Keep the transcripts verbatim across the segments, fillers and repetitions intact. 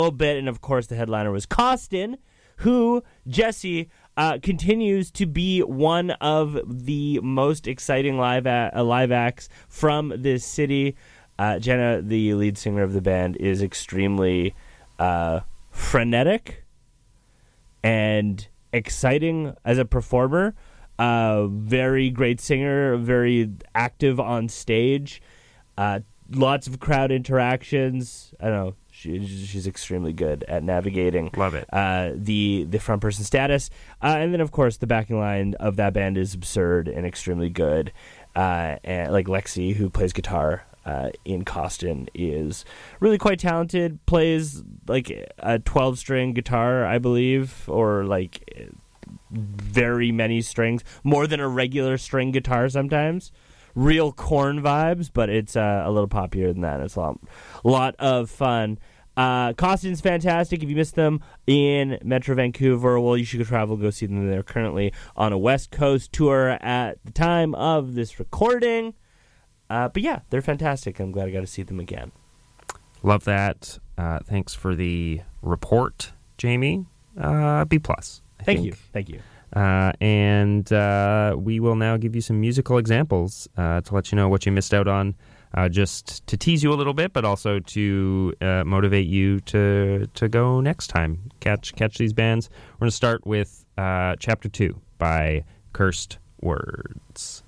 little bit, and of course the headliner was Costin, who, Jesse, uh, continues to be one of the most exciting live a- uh, live acts from this city. Uh, Jenna, the lead singer of the band, is extremely uh, frenetic and exciting as a performer. Uh, very great singer, very active on stage. Uh, lots of crowd interactions. I don't know. She, she's extremely good at navigating. Love it. Uh, the the front person status, uh, and then of course the backing line of that band is absurd and extremely good. Uh, and like Lexi, who plays guitar uh, in Costin, is really quite talented. Plays like a twelve string guitar, I believe, or like very many strings, more than a regular string guitar sometimes. Real Korn vibes, but it's uh, a little poppier than that. It's a lot, lot of fun. Uh, Costin's fantastic. If you missed them in Metro Vancouver, well, you should go travel, go see them. They're currently on a West Coast tour at the time of this recording. Uh, but yeah, they're fantastic. I'm glad I got to see them again. Love that. Uh, thanks for the report, Jamie. Uh, B plus. I Thank think. you. Thank you. Uh, and uh, we will now give you some musical examples uh, to let you know what you missed out on, uh, just to tease you a little bit, but also to uh, motivate you to to go next time. Catch catch these bands. We're going to start with uh, Chapter two by Cursed Words.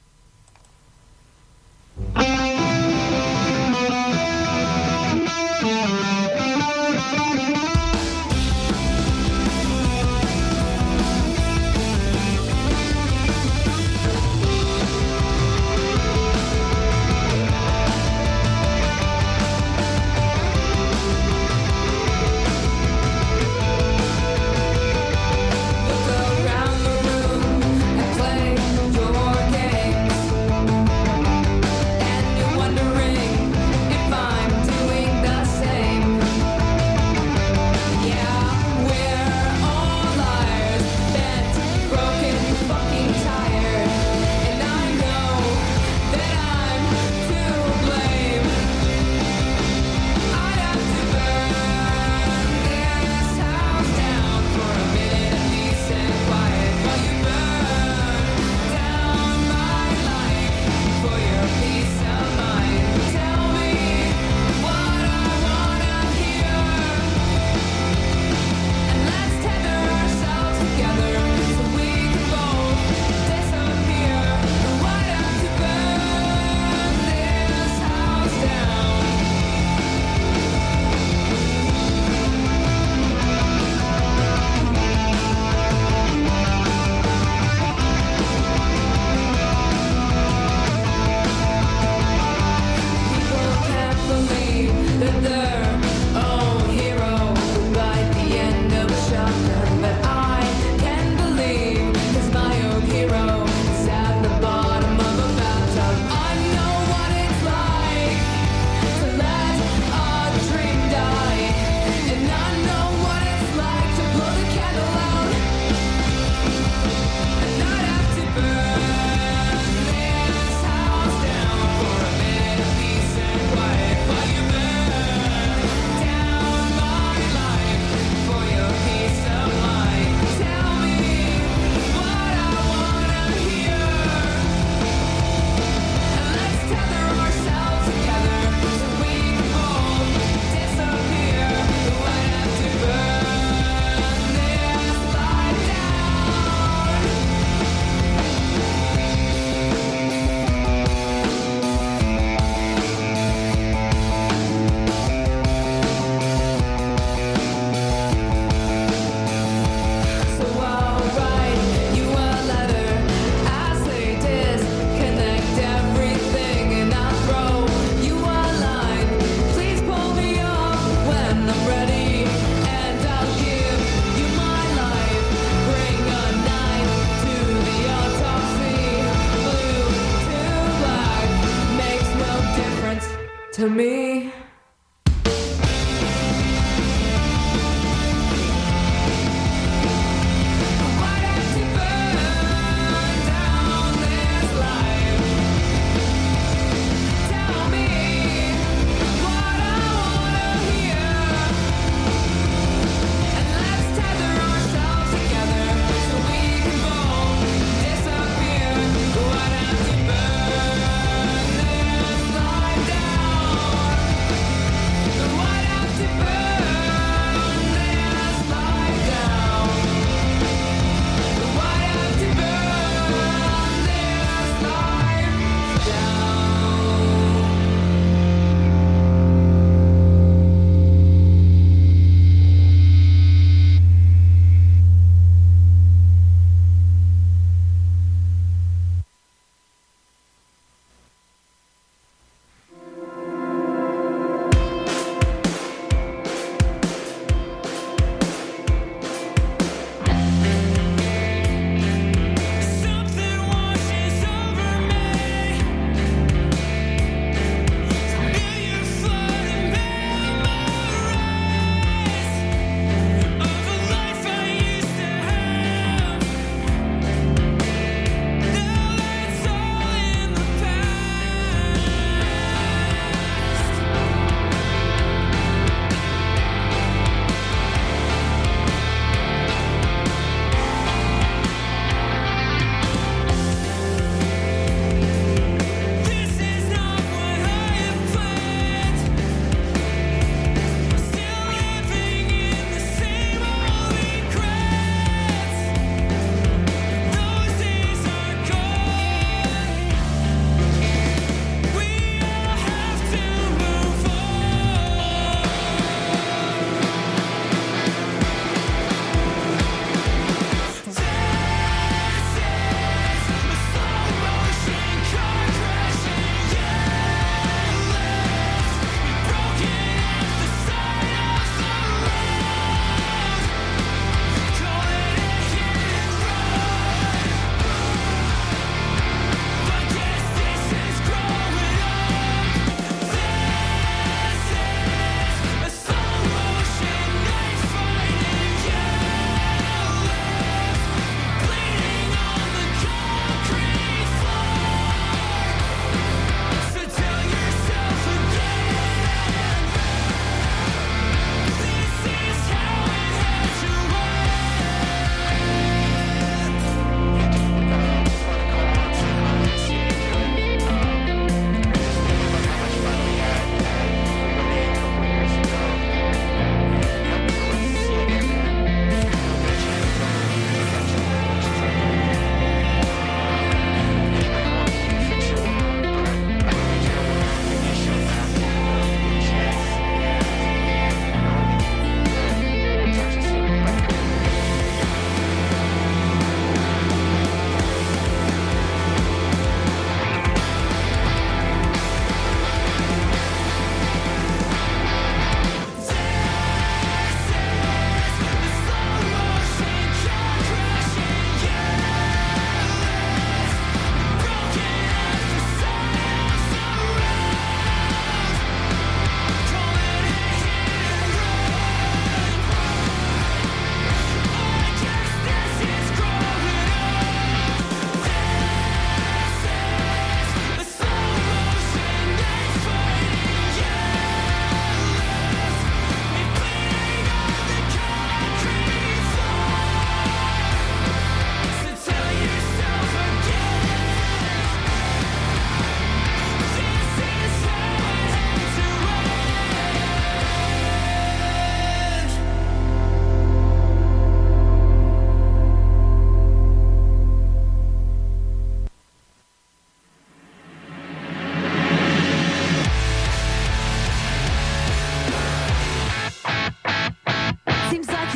To me,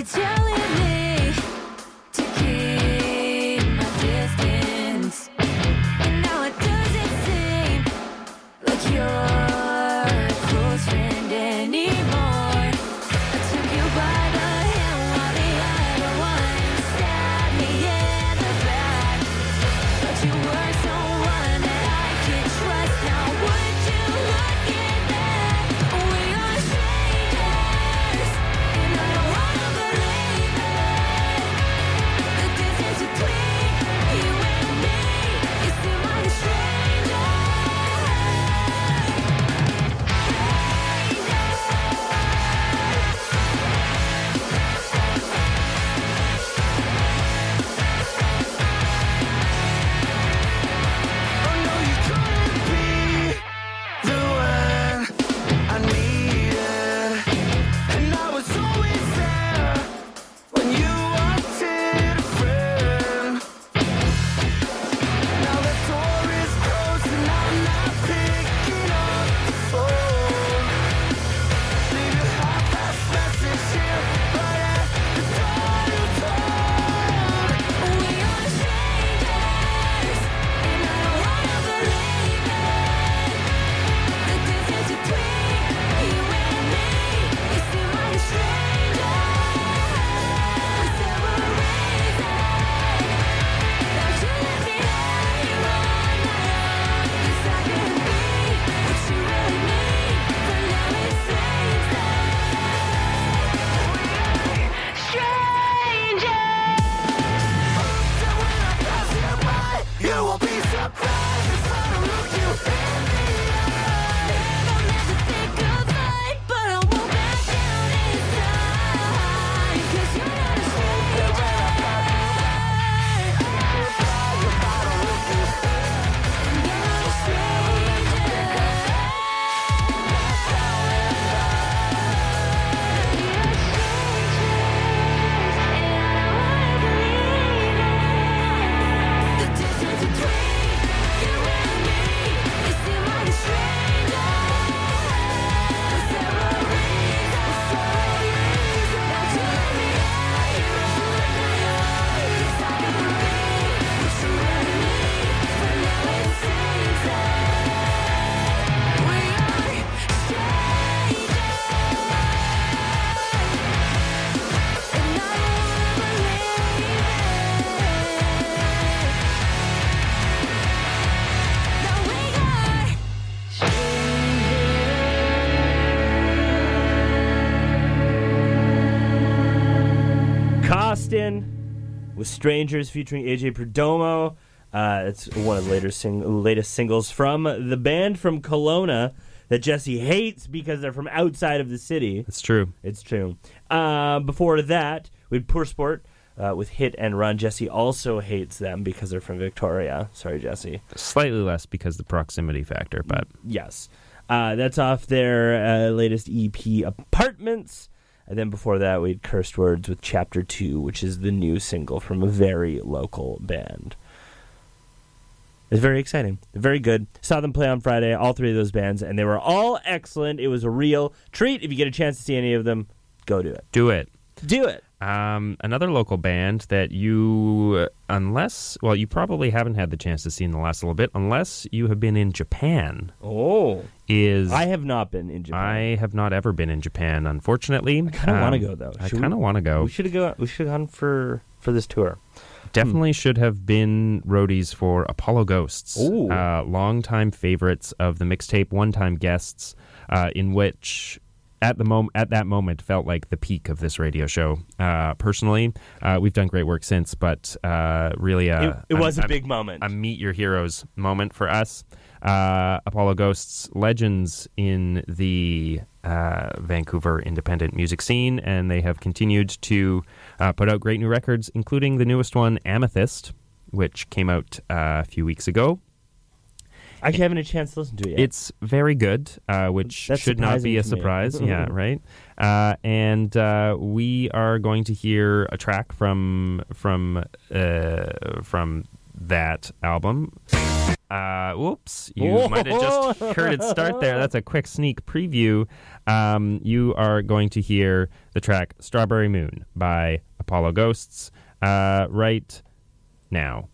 telling me to keep my distance, and now it doesn't seem like you're a close friend anymore. I took you by the hand while the other one stabbed me in the back, but you were someone that I could trust. Now would you look at that? We are strangers, and I don't wanna believe it. The distance between you and me, it seems like a stranger. Oh no, you couldn't be the one I needed, and I was always there when you wanted a friend. Now the door is closed and I'm not picking up the phone. Leave a half-assed message here, but at the door you told. We are strangers, and I don't wanna believe it. The distance between you and me, it seems like a stranger. For several reasons, don't you let me hang on my own. 'Cause I can be what you really need, but now it seems that we are strangers. So when I pass you by, you will be surprised if I don't look you in the eye. Don't never think goodbye, but I won't back down this time. 'Cause you're not a stranger. And you're not a stranger. You're strangers, and I don't wanna believe it. The distance between you and me, it seems like a stranger. For several reasons, don't you let me hang on my own. 'Cause I can be what you really need, but now it seems that we are strangers. And I don't wanna believe it. Now we are Costin with Strangers featuring A J Perdomo. Uh, it's one of the later sing- latest singles from the band from Kelowna that Jesse hates because they're from outside of the city. It's true. It's true. Uh, before that, we had Poor Sport uh, with Hit and Run. Jesse also hates them because they're from Victoria. Sorry, Jesse. Slightly less because the proximity factor, but Yes. Uh, that's off their uh, latest E P, Apartments. And then before that, we had Cursed Words with Chapter two, which is the new single from a very local band. It's very exciting. Very good. Saw them play on Friday, all three of those bands, and they were all excellent. It was a real treat. If you get a chance to see any of them, go do it. do it. Do it. Um, another local band that you, unless, well, you probably haven't had the chance to see in the last little bit, unless you have been in Japan, Oh. is... I have not been in Japan. I have not ever been in Japan, unfortunately. I kind of want to go, though. I Should we- kind of want to go. We should have go. We should have gone for, for this tour. Definitely should have been roadies for Apollo Ghosts. Ooh. Uh, longtime favorites of the mixtape, one-time guests, uh, in which at the mom- at that moment felt like the peak of this radio show. Uh, personally, uh, we've done great work since, but uh, really, uh, It, it was a a big moment. a meet your heroes moment for us. Uh, Apollo Ghosts, legends in the uh, Vancouver independent music scene, and they have continued to uh, put out great new records, including the newest one, Amethyst, which came out uh, a few weeks ago. I haven't had a chance to listen to it yet. It's very good, uh, which That's should not be a surprising to me. surprise. Yeah, right. Uh, and uh, we are going to hear a track from from uh, from that album. Uh, whoops, you might have just heard it start there. That's a quick sneak preview. Um, you are going to hear the track Strawberry Moon by Apollo Ghosts uh, right now.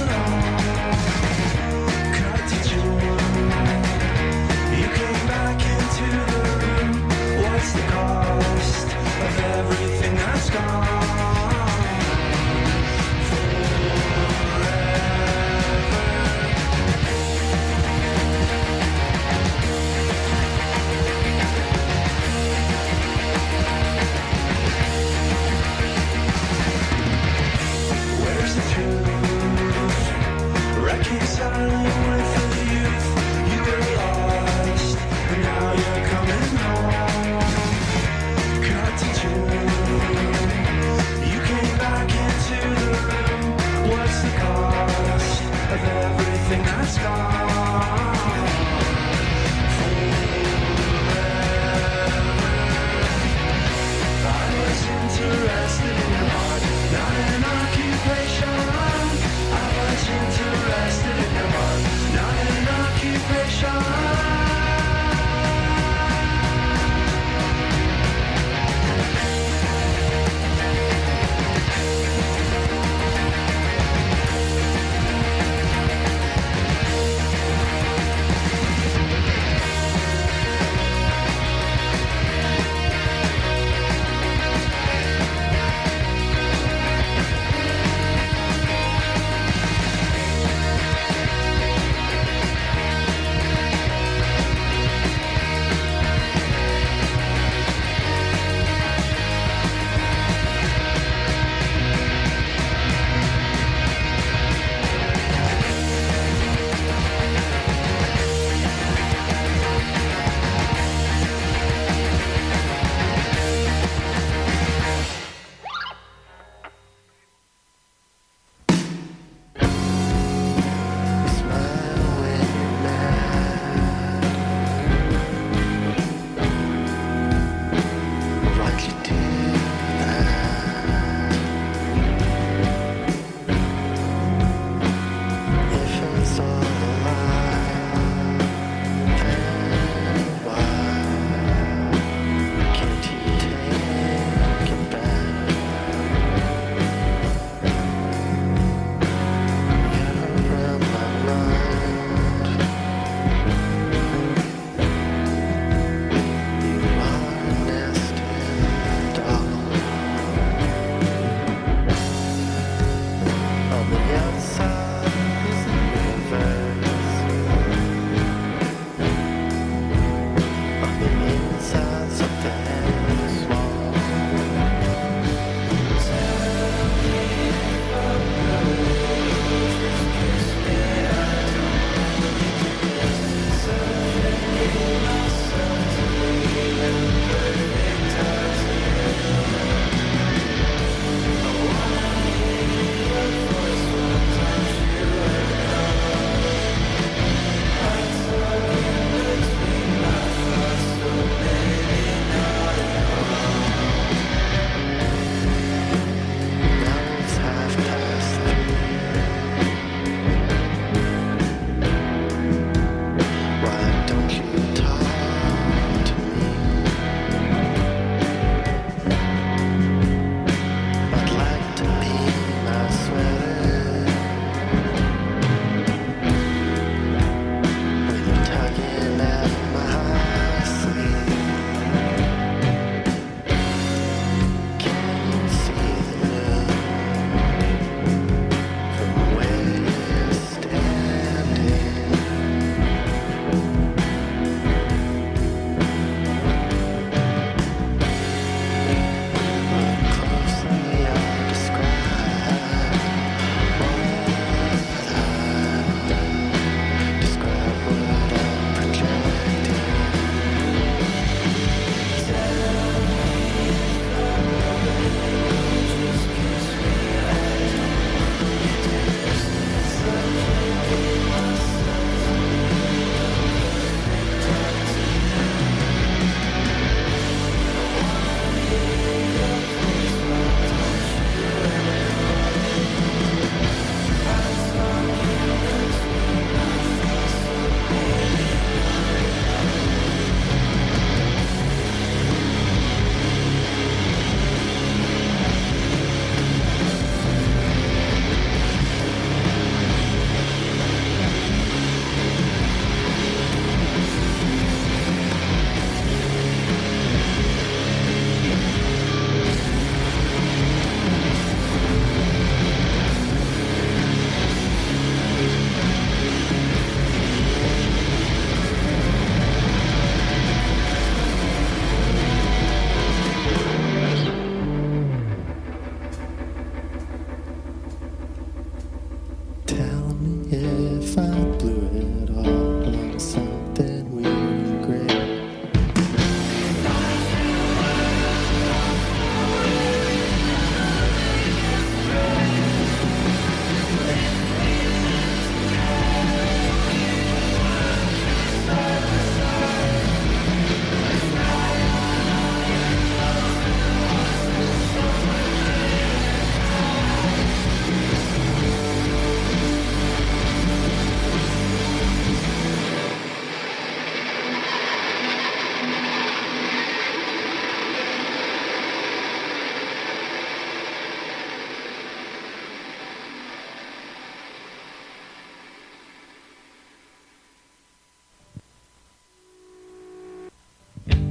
Back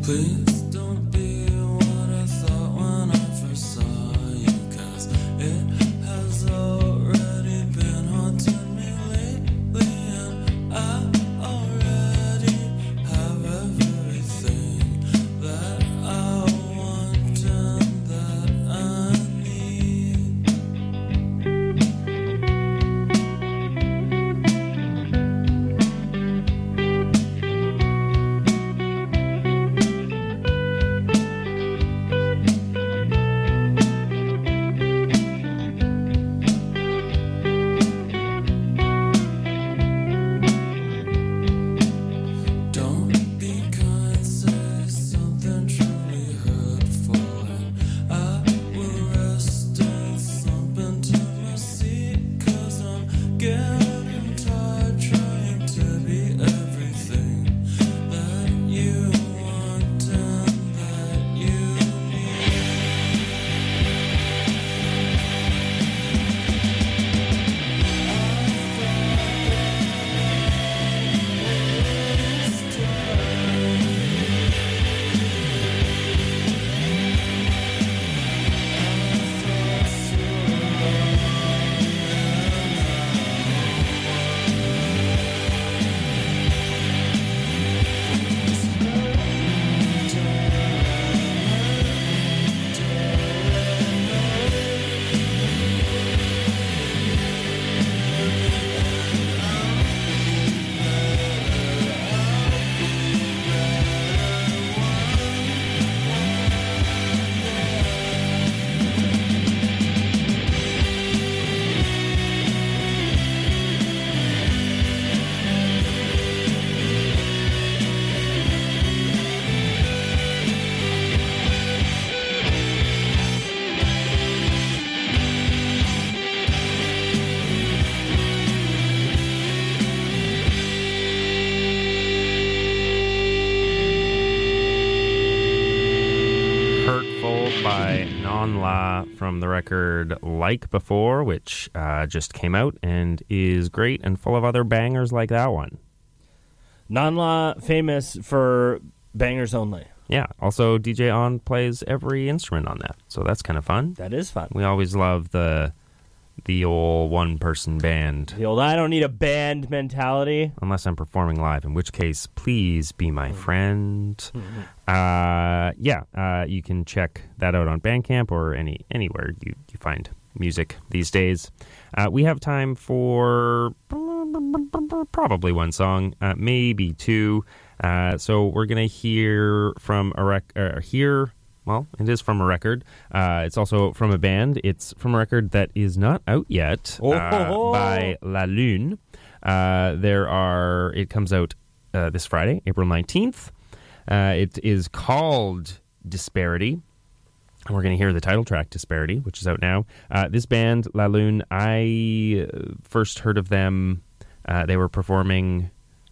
Please don't be what I thought when I first saw you, 'cause it has already been haunting me lately, and I already have everything that I want and that I need. Don't be kind, say something truly hurtful, and I will rest and slump into my seat, 'cause I'm getting tired trying to be everything that you want and that you need. Hurtful by Non La from the record Like Before, which uh, just came out and is great and full of other bangers like that one. Non-law famous for bangers only. Yeah, also D J On plays every instrument on that, so that's kind of fun. That is fun. We always love the the old one-person band, The old I don't need a band mentality. unless I'm performing live, in which case, please be my friend. Uh, yeah, uh, you can check that out on Bandcamp or any anywhere you, you find music these days. Uh, we have time for probably one song, uh, maybe two. Uh, so we're gonna hear from a rec- uh, hear. Well, it is from a record. Uh, it's also from a band. It's from a record that is not out yet Oh, uh, ho, ho. by La Lune. Uh, there are. It comes out uh, this Friday, April nineteenth. Uh, it is called Disparity. And we're going to hear the title track, Disparity, which is out now. Uh, this band, La Lune, I uh, first heard of them. Uh, they were performing,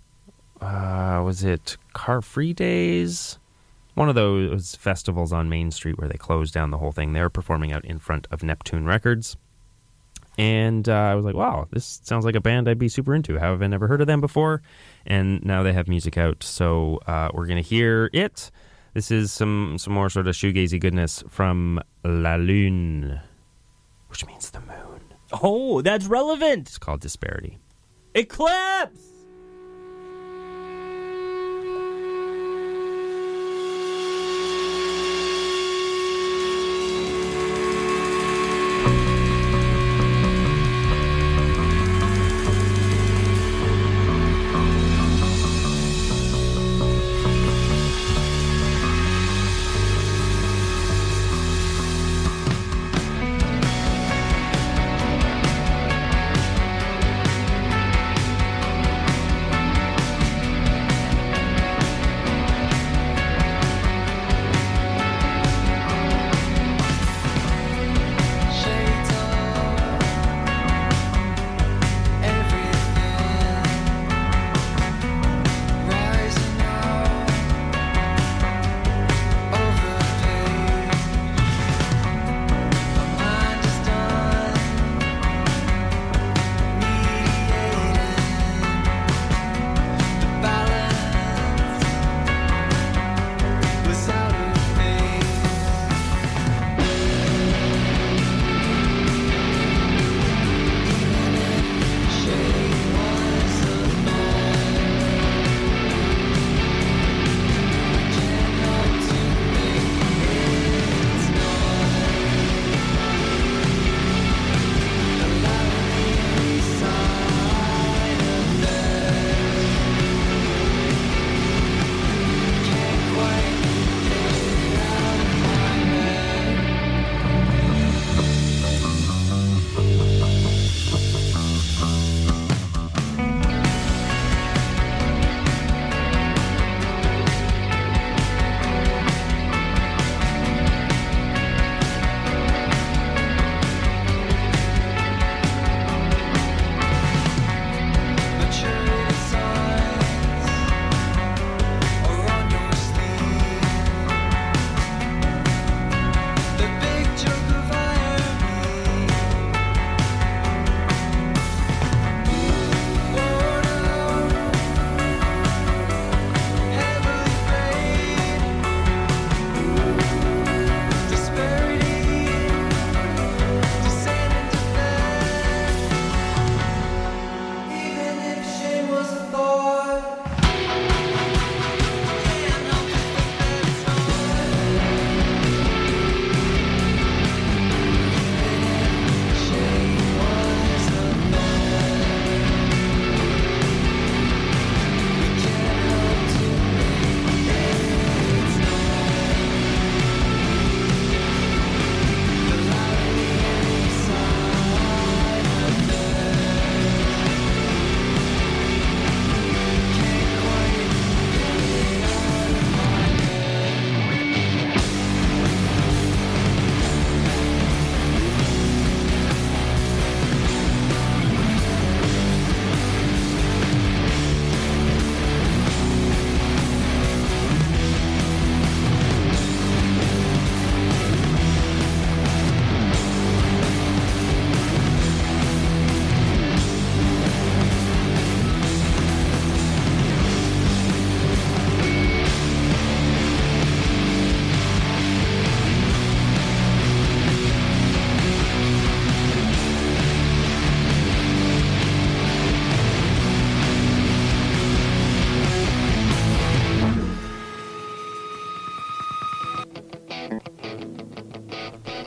uh, was it Car Free Days? One of those festivals on Main Street where they closed down the whole thing. They were performing out in front of Neptune Records. And uh, I was like, wow, this sounds like a band I'd be super into. How have I never heard of them before? And now they have music out, so uh, we're going to hear it. This is some, some more sort of shoegazy goodness from La Lune, which means the moon. Oh, that's relevant. It's called Disparity. Eclipse. Disparity.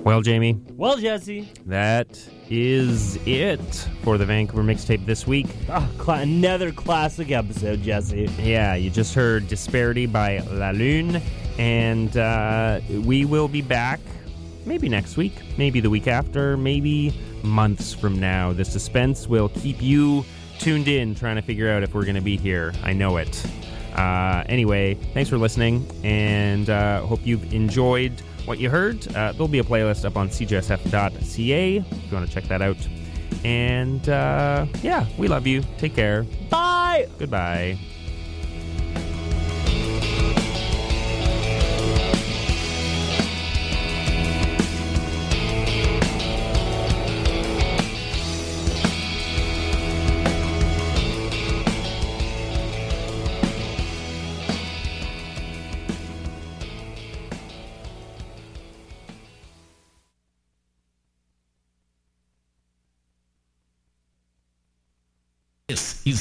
Well, Jamie, Well, Jesse, that is it for the Vancouver mixtape this week. oh, cla- another classic episode, Jesse. Yeah, you just heard Disparity by La Lune, and uh, we will be back maybe next week, maybe the week after, maybe months from now. The suspense will keep you tuned in, trying to figure out if we're going to be here. I know it. Uh, anyway, thanks for listening, and uh, hope you've enjoyed what you heard. Uh, there'll be a playlist up on c j s f dot c a if you want to check that out. And uh, yeah, we love you. Take care. Bye! Goodbye. This is